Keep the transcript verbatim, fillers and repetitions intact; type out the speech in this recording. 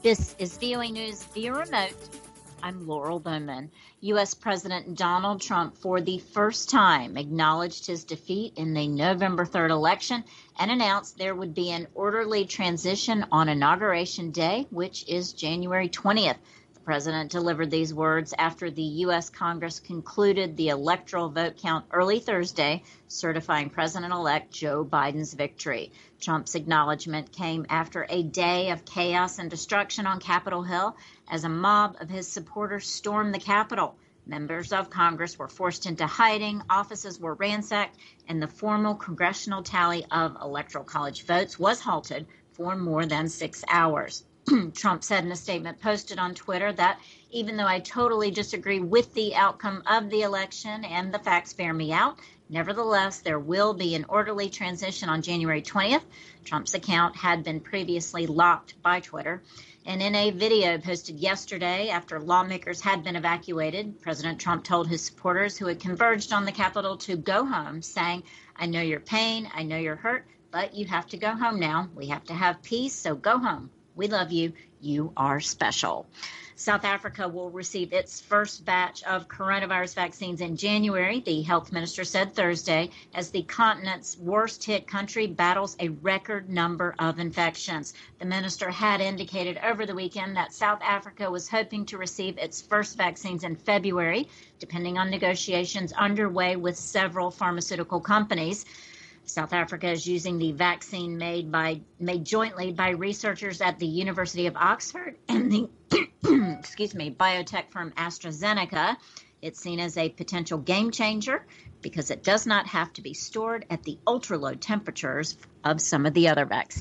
This is V O A News via remote. I'm Laurel Bowman. U S. President Donald Trump, for the first time, acknowledged his defeat in the November third election and announced there would be an orderly transition on Inauguration Day, which is January twentieth. The president delivered these words after the U S. Congress concluded the electoral vote count early Thursday, certifying President-elect Joe Biden's victory. Trump's acknowledgement came after a day of chaos and destruction on Capitol Hill as a mob of his supporters stormed the Capitol. Members of Congress were forced into hiding, offices were ransacked, and the formal congressional tally of Electoral College votes was halted for more than six hours. Trump said in a statement posted on Twitter that even though I totally disagree with the outcome of the election and the facts bear me out, nevertheless, there will be an orderly transition on January twentieth. Trump's account had been previously locked by Twitter. And in a video posted yesterday after lawmakers had been evacuated, President Trump told his supporters who had converged on the Capitol to go home, saying, I know your pain, I know you're hurt, but you have to go home now. We have to have peace, so go home. We love you. You are special. South Africa will receive its first batch of coronavirus vaccines in January, the health minister said Thursday, as the continent's worst-hit country battles a record number of infections. The minister had indicated over the weekend that South Africa was hoping to receive its first vaccines in February, depending on negotiations underway with several pharmaceutical companies. South Africa is using the vaccine made by made jointly by researchers at the University of Oxford and the excuse me biotech firm AstraZeneca. It's seen as a potential game changer because it does not have to be stored at the ultra low temperatures of some of the other vaccines.